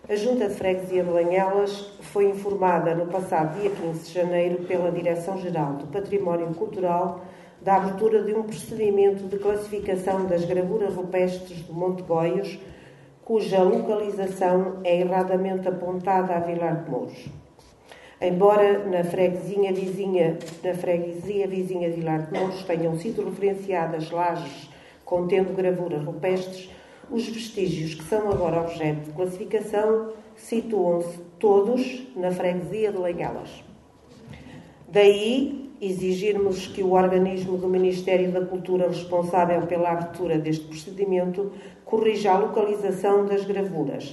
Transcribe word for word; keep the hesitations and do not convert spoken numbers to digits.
A Junta de Freguesia de Lanhelas foi informada no passado dia quinze de janeiro pela Direção-Geral do Património Cultural da abertura de um procedimento de classificação das gravuras rupestres do Monte Goios, cuja localização é erradamente apontada a Vilar de Mouros. Embora na freguesia vizinha, na freguesia vizinha de Vilar de Mouros tenham sido referenciadas lajes contendo gravuras rupestres, os vestígios que são agora objeto de classificação situam-se todos na freguesia de Lanhelas. Daí exigirmos que o organismo do Ministério da Cultura responsável pela abertura deste procedimento corrija a localização das gravuras,